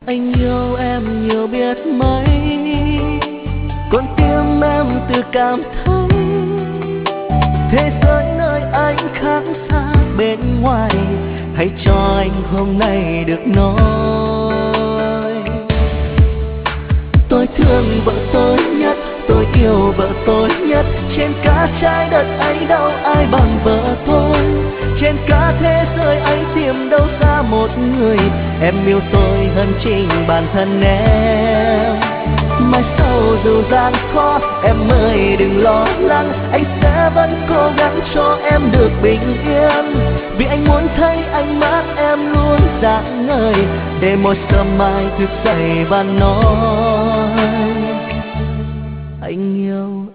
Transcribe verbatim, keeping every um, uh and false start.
Anh yêu em nhiều biết mấy, con tim em tự cảm thấy thế giới nơi anh khác xa bên ngoài. Hãy cho anh hôm nay được nói, tôi thương vợ tôi nhất, tôi yêu vợ tôi nhất. Trên cả trái đất ấy đâu ai bằng vợ tôi, trên cả thế giới ấy tìm đâu ra một người em yêu tôi hơn chính bản thân em. Mai sau dù gian khó em ơi đừng lo lắng, anh sẽ vẫn cố gắng cho em được bình yên. Vì anh muốn thấy ánh mắt em luôn sáng ngời, để mỗi sớm mai thức dậy và nói anh yêu